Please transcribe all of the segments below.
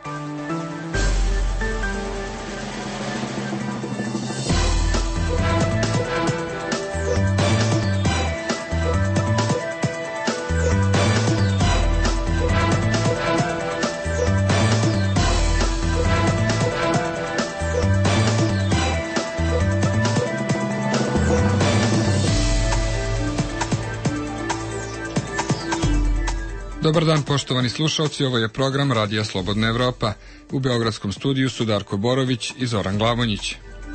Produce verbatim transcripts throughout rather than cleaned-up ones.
Dobar dan, poštovani slušalci, ovo je program Radija Slobodna Evropa. U beogradskom studiju su Darko Borović i Zoran Glavonjić.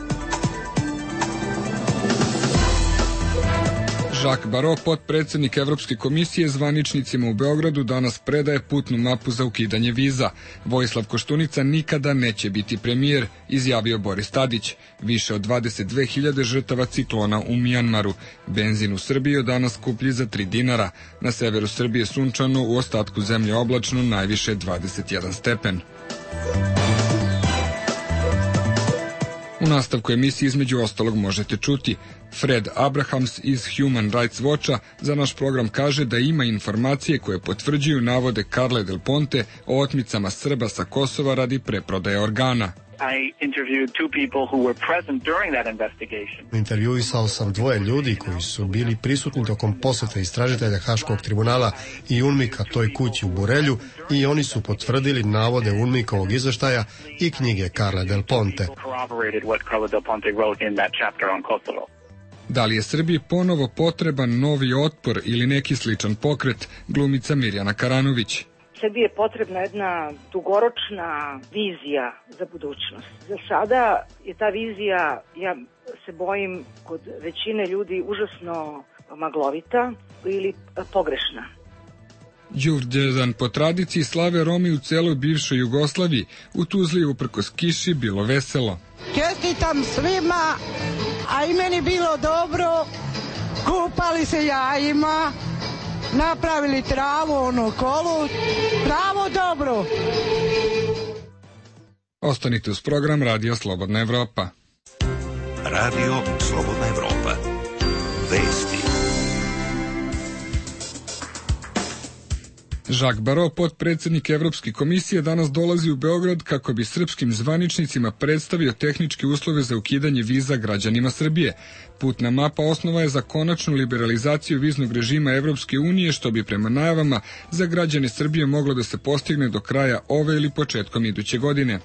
Jacques Barrot, potpredsednik Evropske komisije, zvaničnicima u Beogradu danas predaje putnu mapu za ukidanje viza. Vojislav Koštunica nikada neće biti premijer, izjavio Boris Tadić. Više od dvadeset dve hiljade žrtava ciklona u Mijanmaru. Benzin u Srbiji danas skuplji za tri dinara. Na severu Srbije sunčano, u ostatku zemlje oblačno, najviše dvadeset jedan stepen. U nastavku emisije između ostalog možete čuti: Fred Abrahams iz Human Rights Watcha za naš program kaže da ima informacije koje potvrđuju navode Carle Del Ponte o otmicama Srba sa Kosova radi preprodaje organa. Intervjuisao sam dvoje ljudi koji su bili prisutni tokom posete istražitelja Haškog tribunala i UNMIK-a toj kući u Borelju i oni su potvrdili navode UNMIK-ovog izveštaja i knjige Carle Del Ponte. Da li je Srbiji ponovo potreban novi otpor ili neki sličan pokret, glumica Mirjana Karanović. Srbiji je potrebna jedna dugoročna vizija za budućnost. Za sada je ta vizija, ja se bojim, kod većine ljudi užasno maglovita ili pogrešna. Đurđezdan po tradiciji slave Romi u celoj bivšoj Jugoslaviji. U Tuzli je uprkos kiši bilo veselo. Čestitam svima, a i meni bilo dobro, kupali se jajima, napravili travu, onu kolu, travu dobro. Ostanite uz program Radio Slobodna Evropa. Radio Slobodna Evropa. Vesti. Jacques Barrot, potpredsednik Evropske komisije, danas dolazi u Beograd kako bi srpskim zvaničnicima predstavio tehničke uslove za ukidanje viza građanima Srbije. Putna mapa osnova je za konačnu liberalizaciju viznog režima Evropske unije, što bi prema najavama za građane Srbije moglo da se postigne do kraja ove ili početkom iduće godine.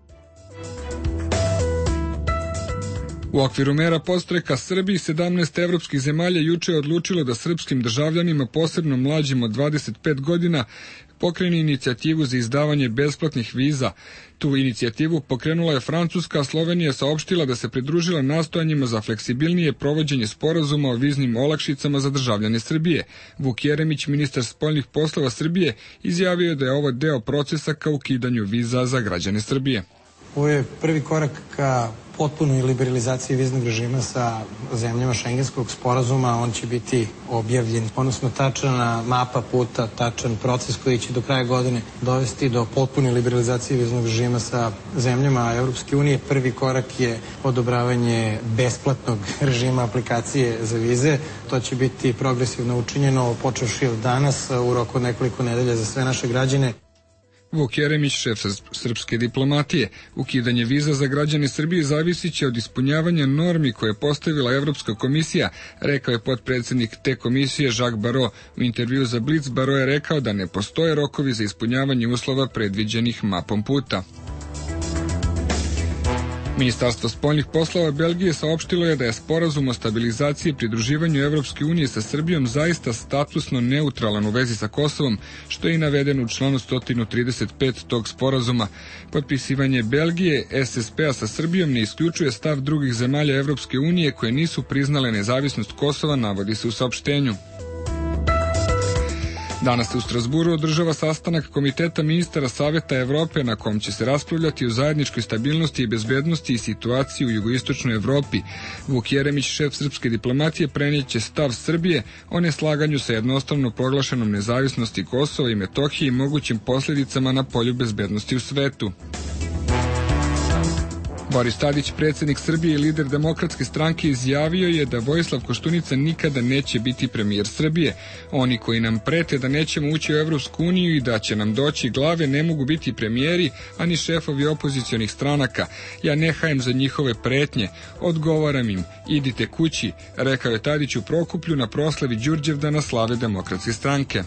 U okviru mera podstreka Srbiji, sedamnaest evropskih zemalja juče je odlučilo da srpskim državljanima, posebno mlađim od dvadeset pet godina, pokrene inicijativu za izdavanje besplatnih viza. Tu inicijativu pokrenula je Francuska, a Slovenija saopštila da se pridružila nastojanjima za fleksibilnije provođenje sporazuma o viznim olakšicama za državljane Srbije. Vuk Jeremić, ministar spoljnih poslova Srbije, izjavio je da je ovo deo procesa ka ukidanju viza za građane Srbije. Ovo je prvi korak ka potpunoj liberalizaciji viznog režima sa zemljama Šengenskog sporazuma. On će biti objavljen, odnosno tačna mapa puta, tačan proces koji će do kraja godine dovesti do potpune liberalizacije viznog režima sa zemljama Evropske unije. Prvi korak je odobravanje besplatnog režima aplikacije za vize. To će biti progresivno učinjeno počevši od danas u roku nekoliko nedelja za sve naše građane. Vuk Jeremić, šef srpske diplomatije: ukidanje viza za građane Srbije zavisit će od ispunjavanja normi koje je postavila Evropska komisija, rekao je potpredsednik te komisije Jacques Barrot. U intervju za Blic Barrot je rekao da ne postoje rokovi za ispunjavanje uslova predviđenih mapom puta. Ministarstvo spoljnih poslova Belgije saopštilo je da je sporazum o stabilizaciji i pridruživanju Evropske unije sa Srbijom zaista statusno neutralan u vezi sa Kosovom, što je i navedeno u članu sto trideset pet tog sporazuma. Potpisivanje Belgije es es pe-a sa Srbijom ne isključuje stav drugih zemalja Evropske unije koje nisu priznale nezavisnost Kosova, navodi se u saopštenju. Danas se u Strasburu održava sastanak Komiteta ministara Saveta Evrope na kom će se raspravljati o zajedničkoj stabilnosti i bezbednosti i situaciji u jugoistočnoj Evropi. Vuk Jeremić, šef srpske diplomatije, prenijeće stav Srbije o neslaganju sa jednostavno proglašenom nezavisnosti Kosova i Metohije i mogućim posljedicama na polju bezbednosti u svetu. Boris Tadić, predsjednik Srbije i lider Demokratske stranke, izjavio je da Vojislav Koštunica nikada neće biti premijer Srbije. Oni koji nam prete da nećemo ući u Evropsku uniju i da će nam doći glave ne mogu biti premijeri, ani šefovi opozicionih stranaka. Ja ne hajem za njihove pretnje, odgovaram im, idite kući, rekao je Tadić u Prokuplju na proslavi Đurđevdana slave Demokratske stranke.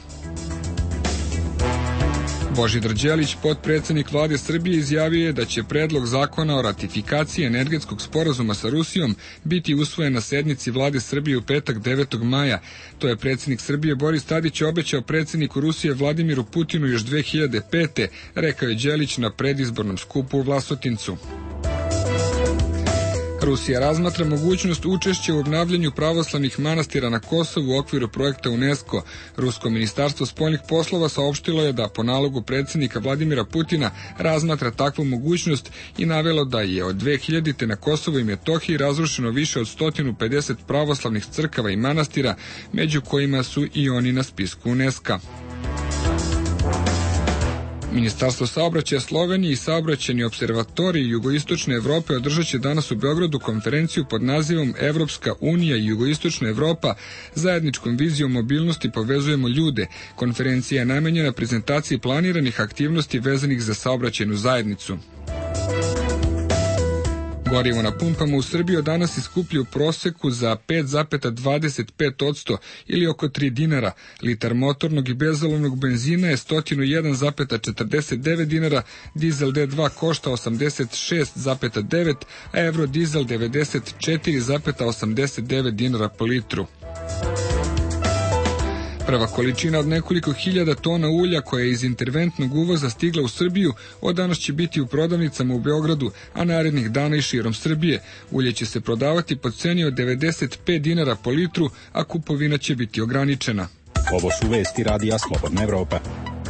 Božidar Đelić, potpredsjednik vlade Srbije, izjavio je da će predlog zakona o ratifikaciji energetskog sporazuma sa Rusijom biti usvojen na sednici vlade Srbije u petak devetog maja. To je predsjednik Srbije Boris Tadić obećao predsjedniku Rusije Vladimiru Putinu još dve hiljade pete. Rekao je Đelić na predizbornom skupu u Vlasotincu. Rusija razmatra mogućnost učešća u obnavljanju pravoslavnih manastira na Kosovu u okviru projekta UNESCO. Rusko ministarstvo spoljnih poslova saopštilo je da po nalogu predsjednika Vladimira Putina razmatra takvu mogućnost i navelo da je od dve hiljadite na Kosovu i Metohiji razrušeno više od sto pedeset pravoslavnih crkava i manastira, među kojima su i oni na spisku UNESCO. Ministarstvo saobraćaja Slovenije i saobraćajni observatorij jugoistočne Evrope održat će danas u Beogradu konferenciju pod nazivom Evropska unija i jugoistočna Evropa, zajedničkom vizijom mobilnosti povezujemo ljude. Konferencija je namenjena prezentaciji planiranih aktivnosti vezanih za saobraćajnu zajednicu. Gorivo na pumpama u Srbiji od danas iskuplju u proseku za pet zarez dvadeset pet posto ili oko tri dinara. Litar motornog i bezolovnog benzina je sto jedan zarez četrdeset devet dinara, dizel D dva košta osamdeset šest zarez devet, a evrodizel devedeset četiri zarez osamdeset devet dinara po litru. Prva količina od nekoliko hiljada tona ulja koja je iz interventnog uvoza stigla u Srbiju od danas će biti u prodavnicama u Beogradu, a narednih dana i širom Srbije. Ulje će se prodavati po ceni od devedeset pet dinara po litru, a kupovina će biti ograničena. Ovo su vesti Radija Slobodna Evropa.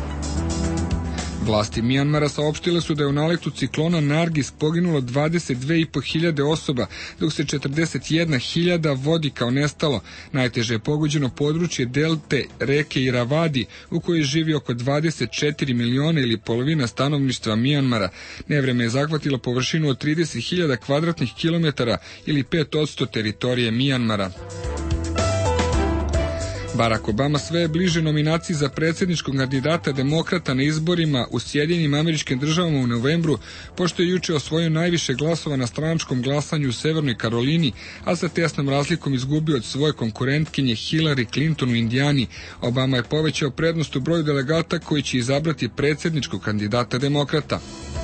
Vlasti Mijanmara saopštile su da je u naletu ciklona Nargis poginulo dvadeset dve i po hiljade osoba, dok se četrdeset jedna hiljada vodi kao nestalo. Najteže je pogođeno područje delte reke Iravadi, u kojoj živi oko dvadeset četiri miliona ili polovina stanovništva Mijanmara. Nevreme je zahvatilo površinu od trideset hiljada kvadratnih kilometara ili pet posto teritorije Mijanmara. Barack Obama sve je bliže nominaciji za predsjedničkog kandidata demokrata na izborima u Sjedinjenim Američkim Državama u novembru, pošto je juče osvojio najviše glasova na stranačkom glasanju u Severnoj Karolini, a sa tesnom razlikom izgubio od svoje konkurentkinje Hillary Clinton u Indijani. Obama je povećao prednost u broju delegata koji će izabrati predsjedničkog kandidata demokrata.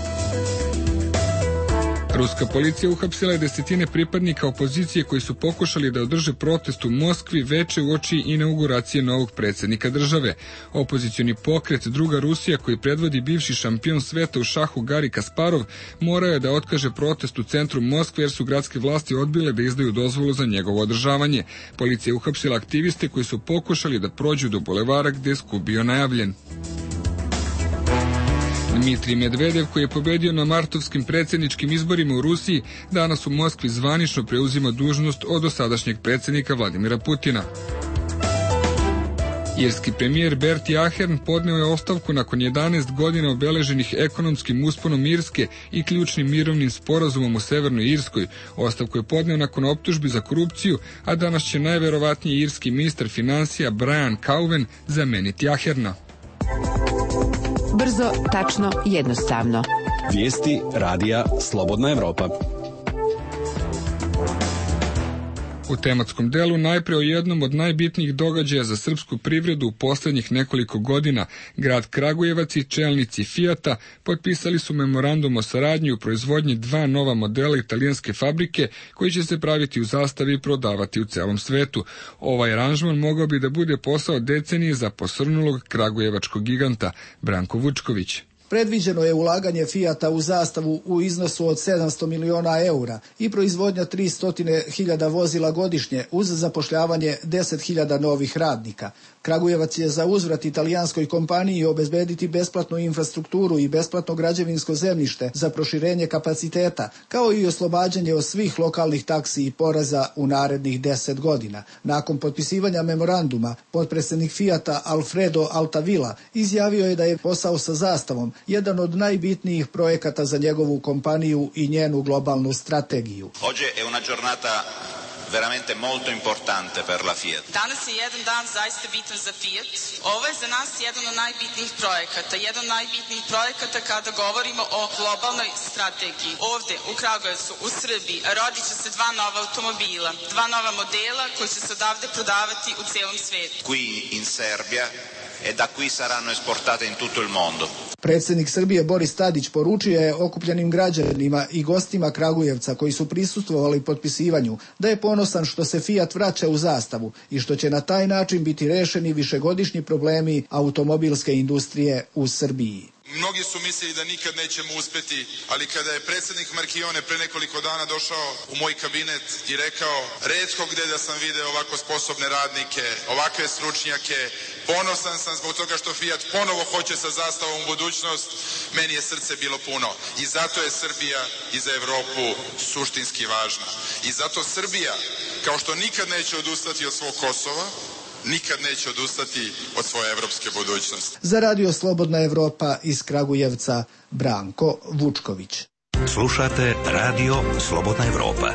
Ruska policija uhapsila je desetine pripadnika opozicije koji su pokušali da održe protest u Moskvi veče uoči inauguracije novog predsjednika države. Opozicioni pokret Druga Rusija, koji predvodi bivši šampion sveta u šahu Gari Kasparov, morao je da otkaže protest u centru Moskve jer su gradske vlasti odbile da izdaju dozvolu za njegovo održavanje. Policija je uhapsila aktiviste koji su pokušali da prođu do bulevara gde je skup bio najavljen. Dmitrij Medvedev, koji je pobedio na martovskim predsjedničkim izborima u Rusiji, danas u Moskvi zvanično preuzima dužnost od dosadašnjeg predsjednika Vladimira Putina. Irski premijer Bertie Ahern podneo je ostavku nakon jedanaest godina obeleženih ekonomskim usponom Irske i ključnim mirovnim sporazumom u Severnoj Irskoj. Ostavku je podneo nakon optužbi za korupciju, a danas će najverovatnije irski ministar financija Brian Cowen zameniti Aherna. Brzo, tačno, jednostavno. Vijesti Radija Slobodna Evropa. U tematskom delu najpre o jednom od najbitnijih događaja za srpsku privredu u posljednjih nekoliko godina. Grad Kragujevac i čelnici Fijata potpisali su memorandum o saradnji u proizvodnji dva nova modela italijanske fabrike koji će se praviti u Zastavi i prodavati u celom svetu. Ovaj aranžman mogao bi da bude posao decenije za posrnulog kragujevačkog giganta. Branko Vučković. Predviđeno je ulaganje Fijata u Zastavu u iznosu od sedamsto miliona eura i proizvodnja tristo hiljada vozila godišnje uz zapošljavanje deset hiljada novih radnika. Kragujevac je za uzvrat italijanskoj kompaniji obezbediti besplatnu infrastrukturu i besplatno građevinsko zemljište za proširenje kapaciteta, kao i oslobađanje od svih lokalnih taksi i poreza u narednih deset godina. Nakon potpisivanja memoranduma, potpredsjednik Fijata Alfredo Altavilla izjavio je da je posao sa Zastavom jedan od najbitnijih projekata za njegovu kompaniju i njenu globalnu strategiju. Oggi è una giornata veramente molto importante per la Fiat. Danas je jedan dan zaista bitan za Fiat. Ovo je za nas jedan od najbitnijih projekata. Jedan od najbitnijih projekata kada govorimo o globalnoj strategiji. Ovde u Kragujevcu, u Srbiji, rodit će se dva nova automobila, dva nova modela koji će se odavde prodavati u celom svetu. Qui in Serbia e da qui saranno esportate in tutto il mondo. Predsjednik Srbije Boris Tadić poručio je okupljenim građanima i gostima Kragujevca koji su prisustvovali potpisivanju da je ponosan što se Fiat vraća u zastavu i što će na taj način biti rešeni višegodišnji problemi automobilske industrije u Srbiji. Mnogi su mislili da nikad nećemo uspeti, ali kada je predsjednik Marchione pre nekoliko dana došao u moj kabinet i rekao retko gde da sam video ovako sposobne radnike, ovakve stručnjake, ponosan sam zbog toga što Fiat ponovo hoće sa zastavom u budućnost, meni je srce bilo puno. I zato je Srbija i za Evropu suštinski važna. I zato Srbija, kao što nikad neće odustati od svog Kosova, nikad neće odustati od svoje evropske budućnosti. Za Radio Slobodna Evropa iz Kragujevca, Branko Vučković. Slušate Radio Slobodna Evropa.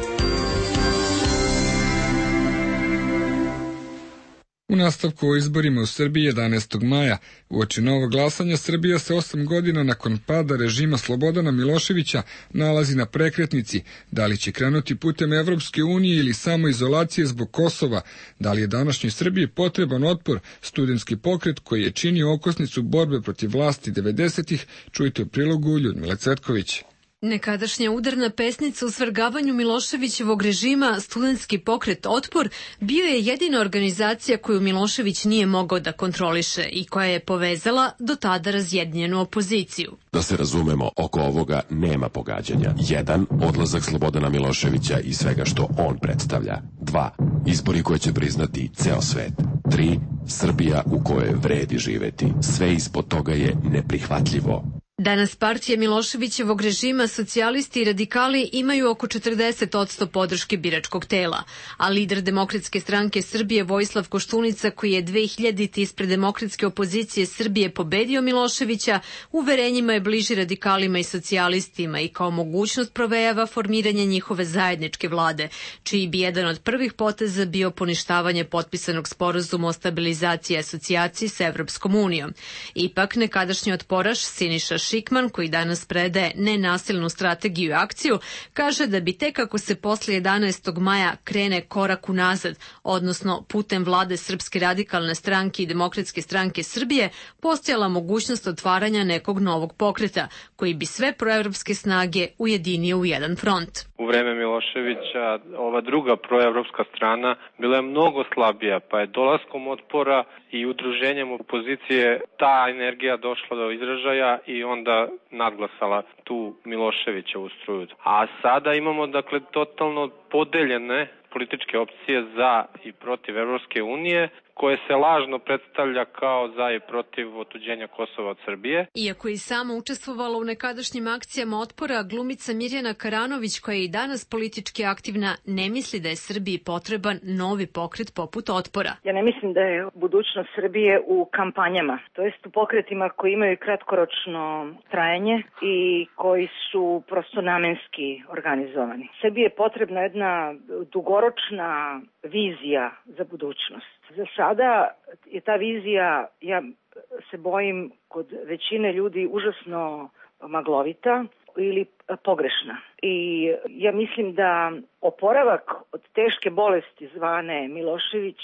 U nastavku o izborima u Srbiji jedanaestog maja, uoči novog glasanja, Srbija se osam godina nakon pada režima Slobodana Miloševića nalazi na prekretnici. Da li će krenuti putem Evropske unije ili samo izolacije zbog Kosova? Da li je današnjoj Srbiji potreban otpor? Studentski pokret koji je činio okosnicu borbe protiv vlasti devedesetih, čujte u prilogu Ljudmile Cvetković. Nekadašnja udarna pesnica u svrgavanju Miloševićevog režima, studentski pokret Otpor, bio je jedina organizacija koju Milošević nije mogao da kontroliše i koja je povezala do tada razjedinjenu opoziciju. Da se razumemo, oko ovoga nema pogađanja. Jedan, odlazak Slobodana Miloševića i svega što on predstavlja. Dva, izbori koje će priznati ceo svet. Tri, Srbija u kojoj vredi živeti. Sve ispod toga je neprihvatljivo. Danas partija Miloševićevog režima, socijalisti i radikali imaju oko četrdeset posto podrške biračkog tela, a lider Demokratske stranke Srbije Vojislav Koštunica, koji je dve hiljadite ispred Demokratske opozicije Srbije pobedio Miloševića, uverenjima je bliži radikalima i socijalistima i kao mogućnost provejava formiranje njihove zajedničke vlade, čiji bi jedan od prvih poteza bio poništavanje potpisanog sporazuma o stabilizaciji i asocijaciji sa Evropskom unijom. Ipak, nekadašnji otporaš Siniša Šikman, koji danas predaje nenasilnu strategiju i akciju, kaže da bi tek ako se posle jedanaestog maja krene korak unazad, odnosno putem vlade Srpske radikalne stranke i Demokratske stranke Srbije, postojala mogućnost otvaranja nekog novog pokreta, koji bi sve proevropske snage ujedinio u jedan front. U vreme Miloševića ova druga proevropska strana bila je mnogo slabija, pa je dolaskom Otpora i udruženjem opozicije ta energija došla do izražaja i onda nadglasala tu Miloševićevu struju. A sada imamo dakle totalno podeljene političke opcije za i protiv Evropske unije, koje se lažno predstavlja kao za i protiv otuđenja Kosova od Srbije. Iako je i sama učestvovala u nekadašnjim akcijama Otpora, glumica Mirjana Karanović, koja je i danas politički aktivna, ne misli da je Srbiji potreban novi pokret poput Otpora. Ja ne mislim da je budućnost Srbije u kampanjama, to jest u pokretima koji imaju kratkoročno trajanje i koji su prosto namenski organizovani. Srbiji je potrebna jedna dugoročna vizija za budućnost. Za sada je ta vizija, ja se bojim, kod većine ljudi užasno maglovita ili pogrešna. I ja mislim da oporavak od teške bolesti zvane Milošević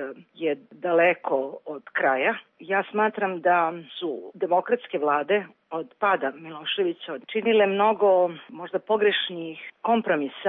je daleko od kraja. Ja smatram da su demokratske vlade od pada Miloševića činile mnogo možda pogrešnih kompromisa,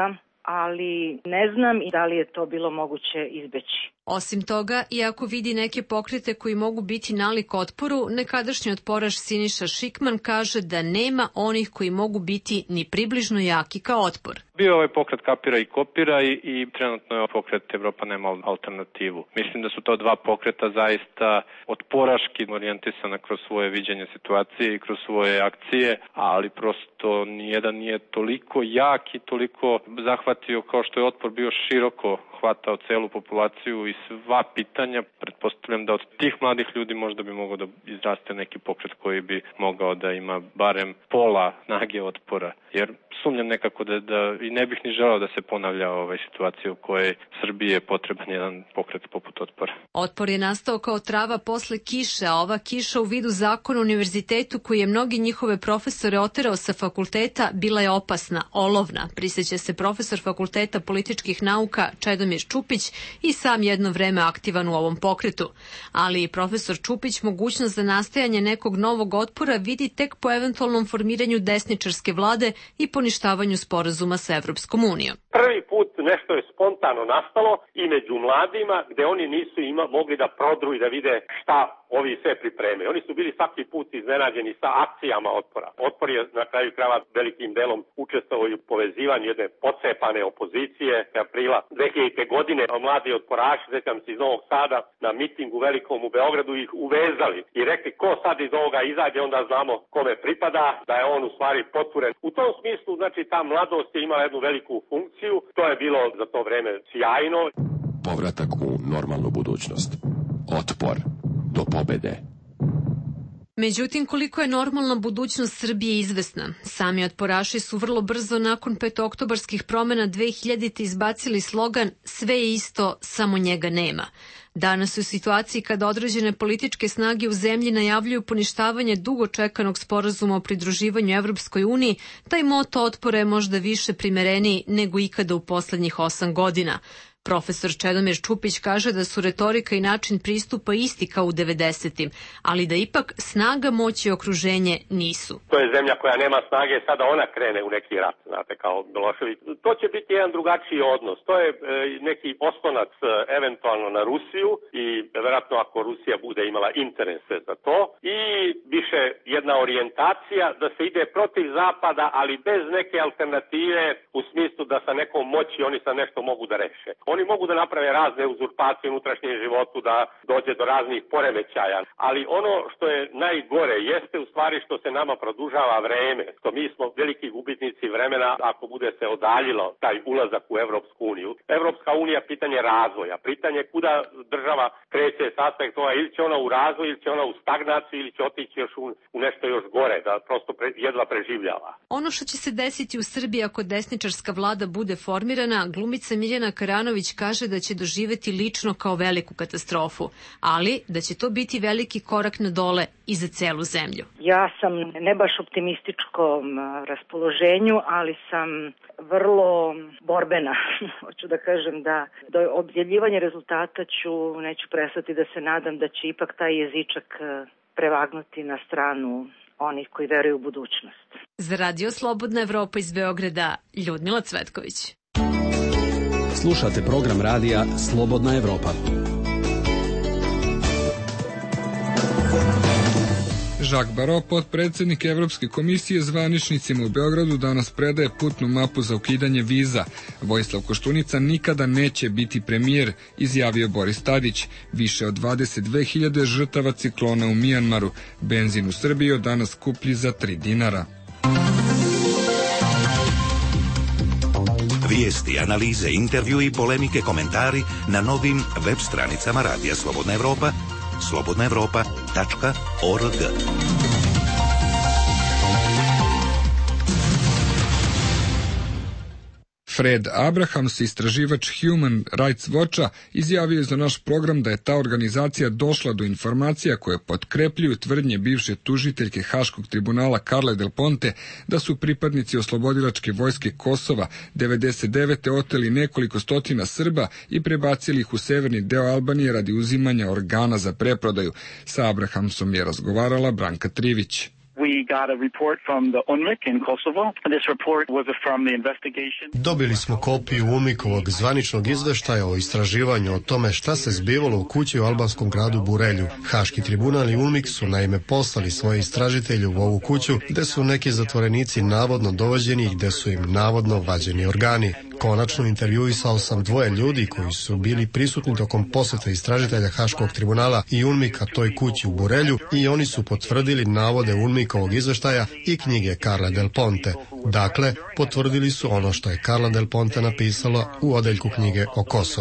ali ne znam i da li je to bilo moguće izbeći. Osim toga, iako vidi neke pokrete koji mogu biti nalik Otporu, nekadašnji otporaš Siniša Šikman kaže da nema onih koji mogu biti ni približno jaki kao Otpor. Bio ovaj pokret kapira i kopira i, i trenutno je pokret Evropa nema alternativu. Mislim da su to dva pokreta zaista otporaški orijentisana kroz svoje viđenje situacije i kroz svoje akcije, ali prosto nijedan nije toliko jak i toliko zahvatio kao što je Otpor bio široko hvatao celu populaciju i sva pitanja, pretpostavljam da od tih mladih ljudi možda bi mogao da izraste neki pokret koji bi mogao da ima barem pola snage otpora. Jer sumnjam nekako da, da i ne bih ni želeo da se ponavlja ovaj situacija u kojoj Srbiji je potreban jedan pokret poput Otpora. Otpor je nastao kao trava posle kiše, a ova kiša u vidu zakona o univerzitetu koji je mnogi njihove profesore oterao sa fakulteta bila je opasna, olovna, prisjeća se profesor fakulteta političkih nauka Čedomir Čupić i sam jedno vreme aktivan u ovom pokretu. Ali i profesor Čupić mogućnost za nastajanje nekog novog otpora vidi tek po eventualnom formiranju desničarske vlade i poništavanju sporazuma sa Evropskom unijom. Prvi put nešto je spontano nastalo i među mladima gde oni nisu ima, mogli da prodru i da vide šta ovi sve pripreme. Oni su bili svaki put iznenađeni sa akcijama Otpora. Otpor je na kraju krajeva velikim delom učestvovao u povezivanju jedne pocepane opozicije. Aprila dve hiljadite. godine mladi otporaši, sjećam se iz Novog Sada, na mitingu velikom u Beogradu ih uvezali i rekli ko sad iz ovoga izađe, onda znamo kome pripada, da je on u stvari potvuren. U tom smislu, znači, ta mladost je imala jednu veliku funkciju. To je bilo za to vreme sjajno. Povratak u normalnu budućnost. Otpor do pobede. Međutim, koliko je normalna budućnost Srbije izvesna? Sami otporaši su vrlo brzo nakon petooktobarskih promena dve hiljadite. izbacili slogan "Sve je isto, samo njega nema". Danas su u situaciji kada određene političke snage u zemlji najavljuju poništavanje dugo čekanog sporazuma o pridruživanju Evropskoj uniji, taj moto Otpora je možda više primereniji nego ikada u poslednjih osam godina. Profesor Čedomir Čupić kaže da su retorika i način pristupa isti kao u devedesetim, ali da ipak snaga, moć i okruženje nisu. To je zemlja koja nema snage, sada ona krene u neki rat, znate, kao Milošević. To će biti jedan drugačiji odnos. To je e, neki oslonac e, eventualno na Rusiju i verovatno ako Rusija bude imala interese za to i više jedna orijentacija da se ide protiv Zapada, ali bez neke alternative u smislu da sa nekom moći oni sa nešto mogu da reše. Oni mogu da naprave razne uzurpacije u unutrašnjem životu, da dođe do raznih poremećaja, ali ono što je najgore jeste u stvari što se nama produžava vreme, što mi smo veliki gubitnici vremena ako bude se odaljilo taj ulazak u Evropsku uniju. Evropska unija pitanje razvoja, pitanje kuda država kreće sastavak toga, ili će ona u razvoj, ili će ona u stagnaciju, ili će otići još u, u nešto još gore, da prosto pre, jedva preživljava. Ono što će se desiti u Srbiji ako desničarska vlada bude formirana, glumica Mirjana Karanović kaže da će doživeti lično kao veliku katastrofu, ali da će to biti veliki korak na dole i za celu zemlju. Ja sam ne baš optimističkom raspoloženju, ali sam vrlo borbena. Hoću da kažem da do objavljivanja rezultata ću, neću prestati da se nadam da će ipak taj jezičak prevagnuti na stranu onih koji veruju u budućnost. Za Radio Slobodna Evropa iz Beograda, Ljudmila Cvetković. Slušate program radija Slobodna Evropa. Jacques Barrot, potpredsjednik Evropske komisije, zvaničnicima u Beogradu danas predaje putnu mapu za ukidanje viza. Vojislav Koštunica nikada neće biti premijer, izjavio Boris Tadić. Više od dvadeset dve hiljade žrtava ciklona u Mijanmaru. Benzin u Srbiji od danas skuplji za tri dinara. Vijesti, analize, intervju i polemike, komentari na novim web stranicama Radija Slobodna Evropa, slobodna evropa tačka org. Fred Abrahams, istraživač Human Rights Watcha, izjavio je za naš program da je ta organizacija došla do informacija koje potkrepljuju tvrdnje bivše tužiteljke Haškog tribunala Carle Del Ponte da su pripadnici oslobodilačke vojske Kosova devedeset devete oteli nekoliko stotina Srba i prebacili ih u severni deo Albanije radi uzimanja organa za preprodaju. Sa Abrahamsom je razgovarala Branka Trivić. Dobili smo kopiju UNMIK-ovog zvaničnog izveštaja o istraživanju o tome šta se zbivalo u kući u albanskom gradu Burelju. Haški tribunal i UNMIK su naime poslali svoje istražitelje u ovu kuću gde su neki zatvorenici navodno dovođeni i gde su im navodno vađeni organi. Konačno intervjuisao sam dvoje ljudi koji su bili prisutni tokom poseta istražitelja Haškog tribunala i UNMIK-a toj kući u Burelju i oni su potvrdili navode UNMIK-ovog izveštaja i knjige Carle Del Ponte. Dakle, potvrdili su ono što je Carla Del Ponte napisala u odeljku knjige o Kosovu.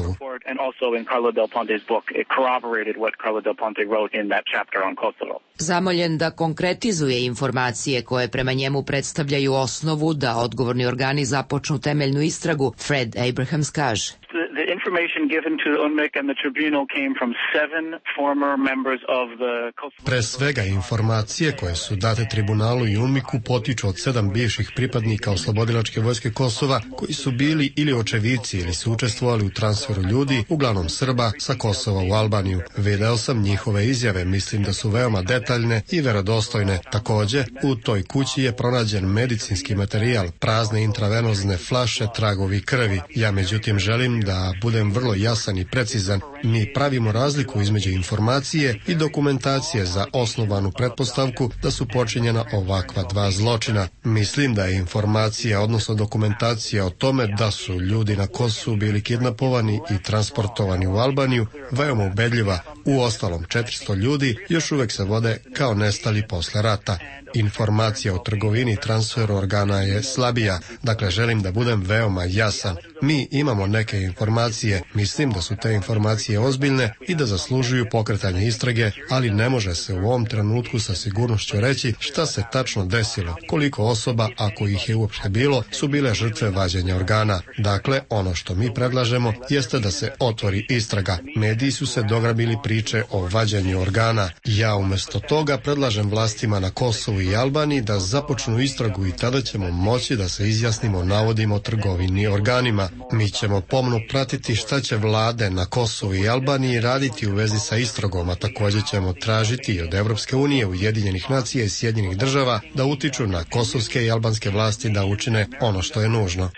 and also in Carlo Del Ponte's book, it corroborated what Carlo Del Ponte wrote in that chapter on Kosovo. Zamoljen da konkretizuje informacije koje prema njemu predstavljaju osnovu da odgovorni organi započnu temeljnu istragu, Fred Abrahams kaže: The information given to U N M I C and the tribunal came from seven former members of the Kosovo... Pre svega informacije koje su date tribunalu i U N M I C-u potiču od sedam bivših pripadnika oslobodilačke vojske Kosova koji su bili ili očevici ili su učestvovali u transferu ljudi, uglavnom Srba, sa Kosova u Albaniju. Video sam njihove izjave, mislim da su veoma detaljne i verodostojne. Takođe, u toj kući je pronađen medicinski materijal, prazne intravenozne flaše, tragovi krvi. Ja međutim želim da budem vrlo jasan i precizan. Mi pravimo razliku između informacije i dokumentacije za osnovanu pretpostavku da su počinjena ovakva dva zločina. Mislim da je informacija, odnosno dokumentacija o tome da su ljudi na Kosovu bili kidnapovani i transportovani u Albaniju veoma ubedljiva. U ostalom, četiristo ljudi još uvek se vode kao nestali posle rata. Informacija o trgovini i transferu organa je slabija, dakle želim da budem veoma jasan. Mi imamo neke informacije, mislim da su te informacije ozbiljne i da zaslužuju pokretanje istrage, ali ne može se u ovom trenutku sa sigurnošću reći šta se tačno desilo, koliko osoba, ako ih je uopšte bilo, su bile žrtve vađenja organa. Dakle, ono što mi predlažemo jeste da se otvori istraga. Mediji su se dograbili priče o vađenju organa. Ja umesto toga predlažem vlastima na Kosovu i Albaniji da započnu istragu i tada ćemo moći da se izjasnimo o navodima o trgovini organima. Mi ćemo pomno pratiti šta će vlade na Kosovu i Albaniji raditi u vezi sa istragom, a takođe ćemo tražiti i od Evropske unije, Ujedinjenih nacija i Sjedinjenih država da utiču na kosovske i albanske vlasti da učine ono što je nužno.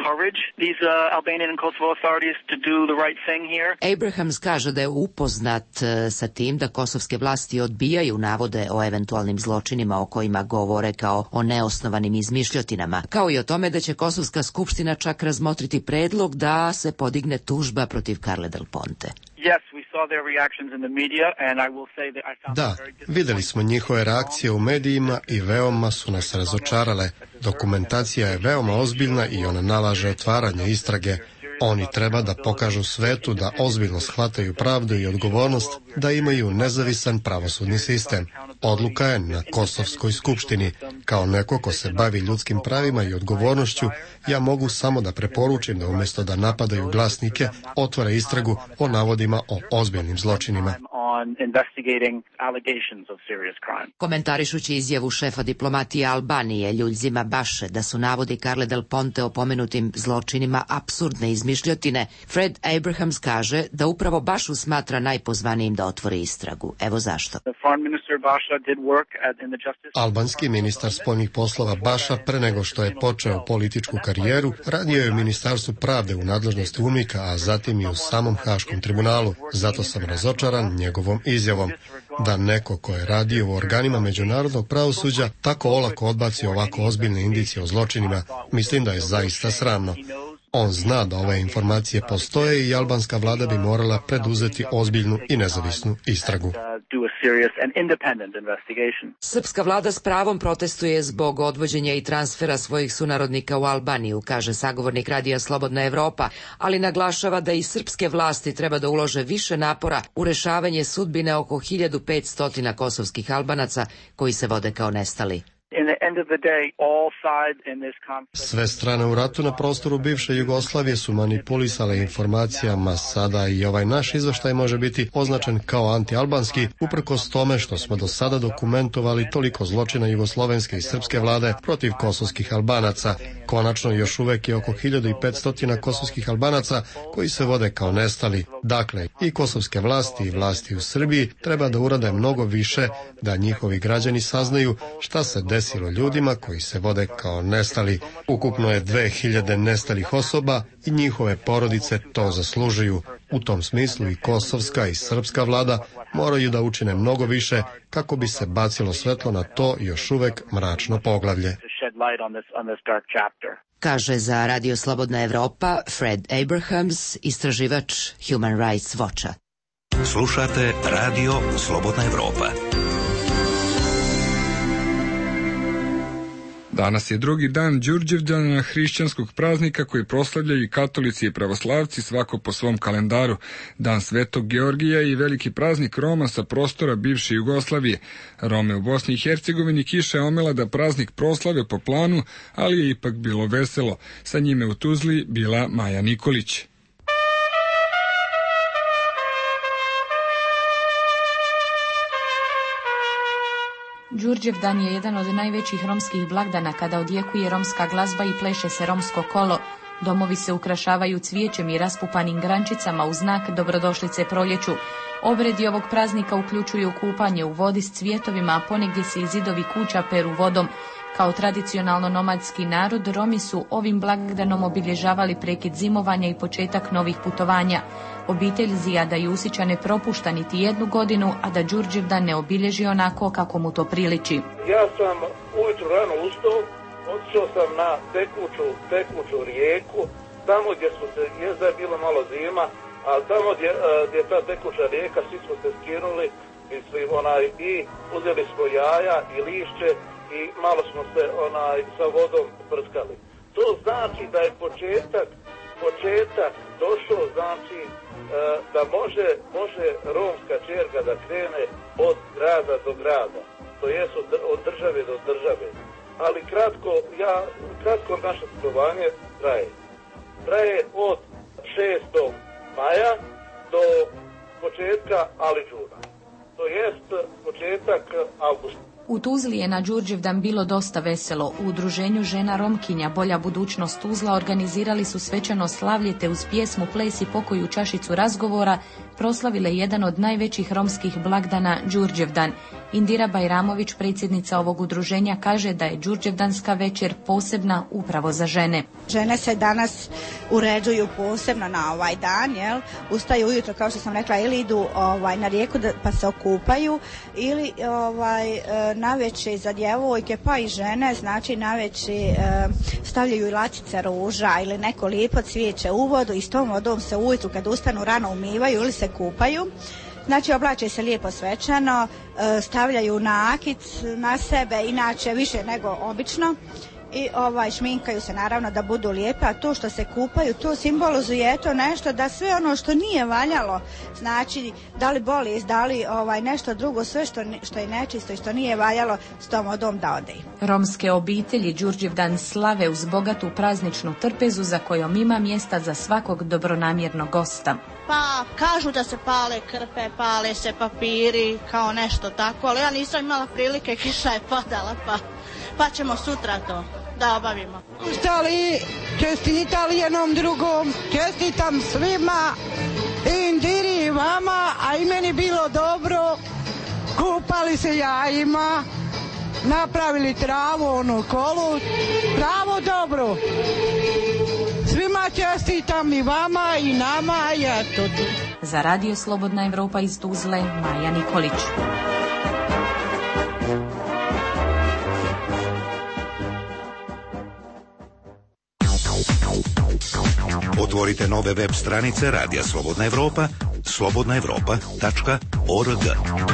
These uh, Albanian and Kosovo authorities to do the right thing here. Abrahams kaže da je upoznat uh, sa tim da kosovske vlasti odbijaju navode o eventualnim zločinima o kojima govore kao o neosnovanim izmišljotinama, kao i o tome da će Kosovska skupština čak razmotriti predlog da se podigne tužba protiv Carle Del Ponte. Yes, we saw their reactions in the media and I will say that I found Da, videli smo njihove reakcije u medijima i veoma su nas razočarale. Dokumentacija je veoma ozbiljna i ona nalaže otvaranje istrage. Oni treba da pokažu svetu da ozbiljno shvataju pravdu i odgovornost, da imaju nezavisan pravosudni sistem. Odluka je na Kosovskoj skupštini. Kao neko ko se bavi ljudskim pravima i odgovornošću, ja mogu samo da preporučim da umjesto da napadaju glasnike, otvore istragu o navodima o ozbiljnim zločinima. Komentarišući izjavu šefa diplomatije Albanije Ljuljzima Baše da su navodi Carle Del Ponte o pomenutim zločinima apsurdne izmišljotine, Fred Abrahams kaže da upravo Bašu smatra najpozvanijim da otvori istragu. Evo zašto. Albanski ministar spoljnih poslova Baša pre nego što je počeo političku karijeru radio je u Ministarstvu pravde u nadležnosti U N M I C-a, a zatim i u samom Haškom tribunalu. Zato sam razočaran njegovom izjavom da neko ko je radio u organima međunarodnog pravosuđa tako olako odbaci ovako ozbiljne indicije o zločinima. Mislim da je zaista sramno. On zna da ove informacije postoje i albanska vlada bi morala preduzeti ozbiljnu i nezavisnu istragu. Srpska vlada s pravom protestuje zbog odvođenja i transfera svojih sunarodnika u Albaniju, kaže sagovornik Radija Slobodna Evropa, ali naglašava da i srpske vlasti treba da ulože više napora u rešavanje sudbine oko hiljadu petsto kosovskih Albanaca koji se vode kao nestali. Sve strane u ratu na prostoru bivše Jugoslavije su manipulisale informacijama. Sada i ovaj naš izveštaj može biti označen kao antialbanski, uprkos tome što smo do sada dokumentovali toliko zločina jugoslovenske i srpske vlade protiv kosovskih Albanaca. Konačno, još uvek je oko hiljadu petsto kosovskih Albanaca koji se vode kao nestali. Dakle, i kosovske vlasti i vlasti u Srbiji treba da urade mnogo više da njihovi građani saznaju šta se desilo ljudima koji se vode kao nestali. Ukupno je dve hiljade nestalih osoba i njihove porodice to zaslužuju. U tom smislu i kosovska i srpska vlada moraju da učine mnogo više kako bi se bacilo svetlo na to još uvek mračno poglavlje. Kaže za Radio Slobodna Evropa Fred Abrahams, istraživač Human Rights Watcha. Slušate Radio Slobodna Evropa. Danas je drugi dan Đurđevdana, hrišćanskog praznika koji proslavljaju i katolici i pravoslavci svako po svom kalendaru. Dan Svetog Georgija i veliki praznik Roma sa prostora bivše Jugoslavije. Rome u Bosni i Hercegovini kiša je omela da praznik proslave po planu, ali je ipak bilo veselo. Sa njime u Tuzli bila Maja Nikolić. Đurđevdan je jedan od najvećih romskih blagdana kada odjekuje romska glazba i pleše se romsko kolo. Domovi se ukrašavaju cvijećem i raspupanim grančicama u znak dobrodošlice proljeću. Obredi ovog praznika uključuju kupanje u vodi s cvijetovima, a ponegdje se i zidovi kuća peru vodom. Kao tradicionalno nomadski narod, Romi su ovim blagdanom obilježavali prekid zimovanja i početak novih putovanja. Obitelj Zijada Jusića ne propušta niti jednu godinu, a da Đurđevdan ne obilježi onako kako mu to priliči. Ja sam ujutru rano ustao, otišao sam na tekuću, tekuću rijeku, tamo gdje smo se, jezda je bilo malo zima, a tamo gdje, gdje je ta tekuća rijeka, svi smo se skinuli, mislim, onaj, i uzeli smo jaja i lišće i malo smo se onaj, sa vodom prskali. To znači da je početak, početak došao, znači da može, može romska čerga da krene od grada do grada, to jest od, od države do države. Ali kratko, ja, kratko naše putovanje traje. Traje od šestog maja do početka Aliđuna, to jest početak avgusta. U Tuzli je na Đurđevdan bilo dosta veselo. U udruženju žena Romkinja Bolja budućnost Tuzla organizirali su svečano slavlje te uz pjesmu, ples i pokoju čašicu razgovora proslavile jedan od najvećih romskih blagdana Đurđevdan. Indira Bajramović, predsjednica ovog udruženja, kaže da je Đurđevdanska večer posebna upravo za žene. Žene se danas uređuju posebno na ovaj dan, jel? Ustaju ujutro, kao što sam rekla, ili idu ovaj, na rijeku da, pa se okupaju, ili ovaj, navečer za djevojke, pa i žene, znači navečer stavljaju i lacice ruža ili neko lijepo cvijeće u vodu i s tom vodom se ujutru kad ustanu rano umivaju ili se kupaju. Znači oblače se lijepo svečano, stavljaju nakit na sebe, inače više nego obično, i ovaj šminkaju se naravno da budu lijepe, a to što se kupaju, to simbolizuje to nešto da sve ono što nije valjalo, znači da li bolest, da li ovaj nešto drugo, sve što, što je nečisto i što nije valjalo, s tom vodom da ode. Romske obitelji Đurđevdan slave uz bogatu prazničnu trpezu za kojom ima mjesta za svakog dobronamjernog gosta. Pa kažu da se pale krpe, pale se papiri, kao nešto tako, ali ja nisam imala prilike, kiša je padala, pa, pa ćemo sutra to da obavimo. Ustali, čestitali jednom drugom, čestitam svima, Indiri i vama, a i meni bilo dobro, kupali se jajima, napravili travu, onu kolu, travu dobro. Svima čestitam, i vama i nama, i eto. Za Radio Slobodna Evropa iz Tuzle, Maja Nikolić. Otvorite nove web stranice Radija Slobodna Evropa, slobodna evropa tačka org.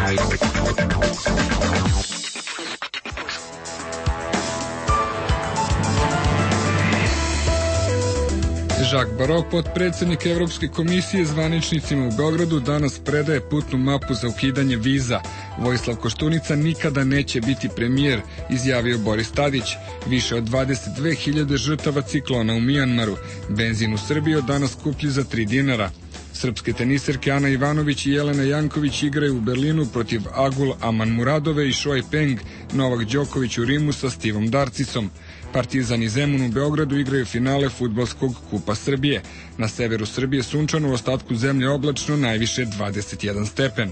Jacques Barrot, potpredsjednik Evropske komisije, zvaničnicima u Beogradu danas predaje putnu mapu za ukidanje viza. Vojislav Koštunica nikada neće biti premijer, izjavio Boris Tadić. Više od dvadeset dve hiljade žrtava ciklona u Mijanmaru. Benzin u Srbiji od danas skuplji za tri dinara. Srpske teniserke Ana Ivanović i Jelena Janković igraju u Berlinu protiv Agul Amanmuradove i Šoj Peng. Novak Đoković u Rimu sa Stivom Darcisom. Partizan i Zemun u Beogradu igraju finale Fudbalskog kupa Srbije. Na severu Srbije sunčano, u ostatku zemlje oblačno, najviše dvadeset jedan stepen.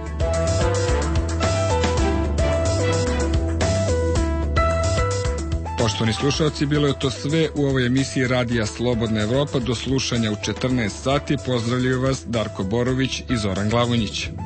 Poštovani slušalci, bilo je to sve u ovoj emisiji Radija Slobodna Evropa. Do slušanja u četrnaest sati. Pozdravljaju vas Darko Borović i Zoran Glavonjić.